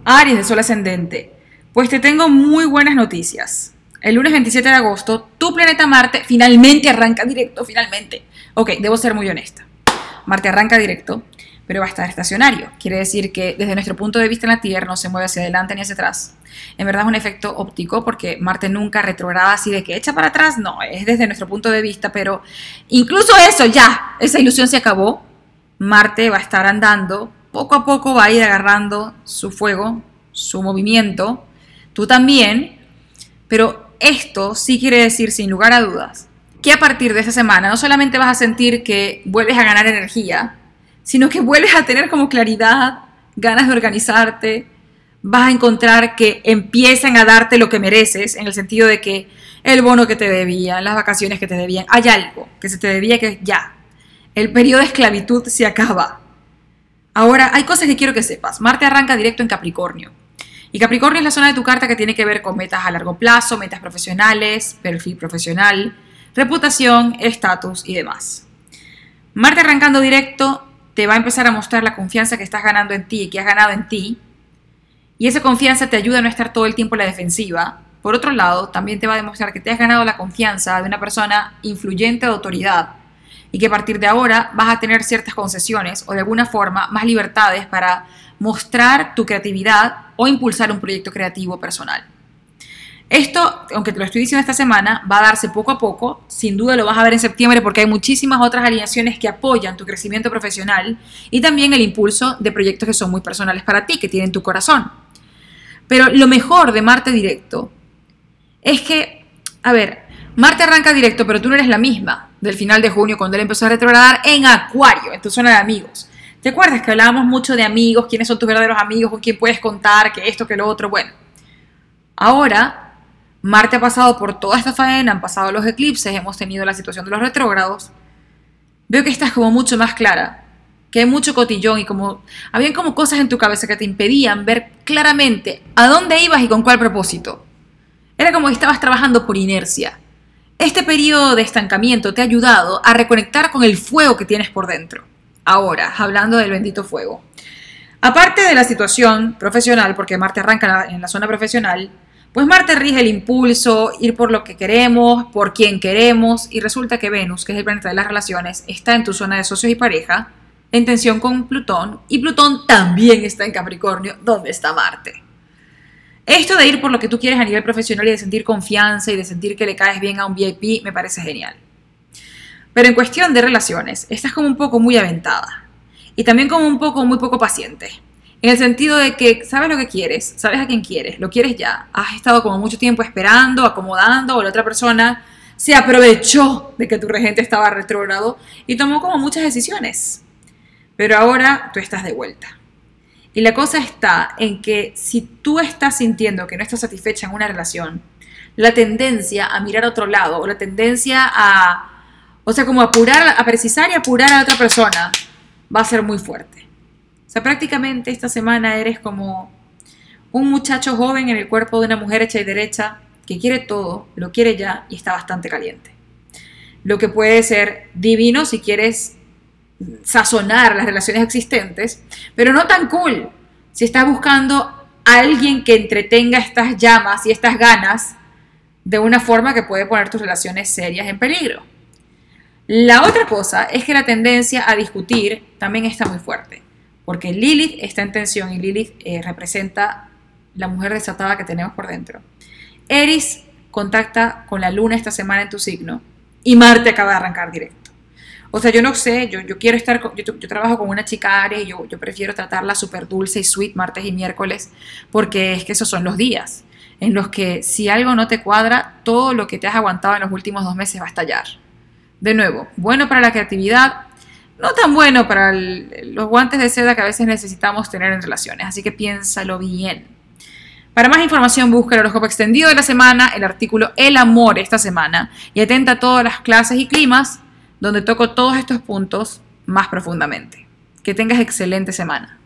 Aries de Sol ascendente, pues te tengo muy buenas noticias. El lunes 27 de agosto, tu planeta Marte finalmente arranca directo, finalmente. Ok, debo ser muy honesta. Marte arranca directo, pero va a estar estacionario. Quiere decir que desde nuestro punto de vista en la Tierra no se mueve hacia adelante ni hacia atrás. En verdad es un efecto óptico porque Marte nunca retrograda así de que echa para atrás. No, es desde nuestro punto de vista, pero incluso eso ya, esa ilusión se acabó. Marte va a estar andando, poco a poco va a ir agarrando su fuego, su movimiento. Tú también, pero esto sí quiere decir, sin lugar a dudas, que a partir de esa semana no solamente vas a sentir que vuelves a ganar energía, sino que vuelves a tener como claridad, ganas de organizarte, vas a encontrar que empiezan a darte lo que mereces, en el sentido de que el bono que te debían, las vacaciones que te debían, hay algo que se te debía que ya, el periodo de esclavitud se acaba. Ahora, hay cosas que quiero que sepas. Marte arranca directo en Capricornio. Y Capricornio es la zona de tu carta que tiene que ver con metas a largo plazo, metas profesionales, perfil profesional, reputación, estatus y demás. Marte arrancando directo te va a empezar a mostrar la confianza que estás ganando en ti y que has ganado en ti. Y esa confianza te ayuda a no estar todo el tiempo en la defensiva. Por otro lado, también te va a demostrar que te has ganado la confianza de una persona influyente de autoridad y que a partir de ahora vas a tener ciertas concesiones o de alguna forma más libertades para mostrar tu creatividad o impulsar un proyecto creativo personal. Esto, aunque te lo estoy diciendo esta semana, va a darse poco a poco. Sin duda lo vas a ver en septiembre porque hay muchísimas otras alineaciones que apoyan tu crecimiento profesional y también el impulso de proyectos que son muy personales para ti, que tienen tu corazón. Pero lo mejor de Marte directo es que, Marte arranca directo, pero tú no eres la misma del final de junio cuando él empezó a retrogradar en Acuario, en tu zona de amigos. ¿Te acuerdas que hablábamos mucho de amigos, quiénes son tus verdaderos amigos, con quién puedes contar, que esto, que lo otro? Bueno, ahora Marte ha pasado por toda esta faena, han pasado los eclipses, hemos tenido la situación de los retrógrados. Veo que estás como mucho más clara, que hay mucho cotillón y habían como cosas en tu cabeza que te impedían ver claramente a dónde ibas y con cuál propósito. Era como que estabas trabajando por inercia. Este periodo de estancamiento te ha ayudado a reconectar con el fuego que tienes por dentro. Ahora, hablando del bendito fuego. Aparte de la situación profesional, porque Marte arranca en la zona profesional, pues Marte rige el impulso, ir por lo que queremos, por quien queremos, y resulta que Venus, que es el planeta de las relaciones, está en tu zona de socios y pareja, en tensión con Plutón, y Plutón también está en Capricornio, donde está Marte. Esto de ir por lo que tú quieres a nivel profesional y de sentir confianza y de sentir que le caes bien a un VIP me parece genial. Pero en cuestión de relaciones, estás como un poco muy aventada. Y también como un poco muy poco paciente. En el sentido de que sabes lo que quieres, sabes a quién quieres, lo quieres ya. Has estado como mucho tiempo esperando, acomodando, o la otra persona se aprovechó de que tu regente estaba retrógrado y tomó como muchas decisiones. Pero ahora tú estás de vuelta. Y la cosa está en que si tú estás sintiendo que no estás satisfecha en una relación, la tendencia a mirar a otro lado, o la tendencia como a precisar y apurar a la otra persona, va a ser muy fuerte. O sea, prácticamente esta semana eres como un muchacho joven en el cuerpo de una mujer hecha y derecha que quiere todo, lo quiere ya y está bastante caliente. Lo que puede ser divino si quieres sazonar las relaciones existentes, pero no tan cool si estás buscando a alguien que entretenga estas llamas y estas ganas de una forma que puede poner tus relaciones serias en peligro. La otra cosa es que la tendencia a discutir también está muy fuerte, porque Lilith está en tensión y Lilith representa la mujer desatada que tenemos por dentro. Eris contacta con la luna esta semana en tu signo y Marte acaba de arrancar directo. O sea, yo no sé, yo quiero estar, yo trabajo con una chica Aries y yo prefiero tratarla súper dulce y sweet martes y miércoles, porque es que esos son los días en los que si algo no te cuadra, todo lo que te has aguantado en los últimos 2 meses va a estallar. De nuevo, bueno para la creatividad, no tan bueno para los guantes de seda que a veces necesitamos tener en relaciones, así que piénsalo bien. Para más información busca el horóscopo extendido de la semana, el artículo El amor esta semana y atenta a todas las clases y climas donde toco todos estos puntos más profundamente. Que tengas excelente semana.